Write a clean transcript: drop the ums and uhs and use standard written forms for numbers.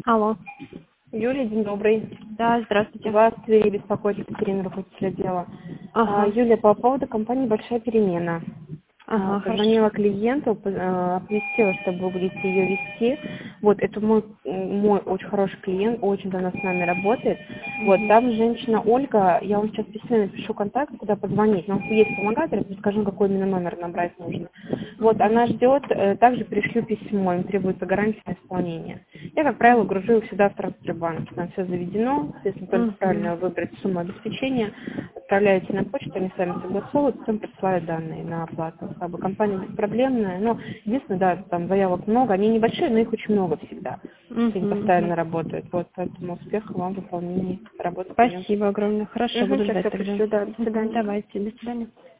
Алло. Юлия, день добрый. Да, здравствуйте. Вас в Твери беспокоит Екатерина, руководитель отдела. Ага. Юлия, по поводу компании «Большая перемена». Ага, Позвонила хорошо. клиенту, оповестила, что вы будете ее вести. Вот, это мой очень хороший клиент, очень давно с нами работает. Вот, там женщина Ольга, я вам сейчас письменно напишу контакт, куда позвонить. Но есть помогатель, я скажу, какой именно номер набрать нужно. Вот, она ждет, также пришлю письмо, им требуется гарантия на исполнение. Я, как правило, гружу их сюда в Трансфербанк, там все заведено, если только правильно выбрать сумму обеспечения, отправляете на почту, они сами согласовывают, потом присылают данные на оплату. Как бы компания беспроблемная, но единственное, да, там заявок много, они небольшие, но их очень много всегда. Они постоянно работают. Вот, поэтому успехов вам в выполнении работы. Спасибо огромное. Хорошо, буду Сейчас ждать я тогда. пришлю, да, до свидания. Давайте, до свидания.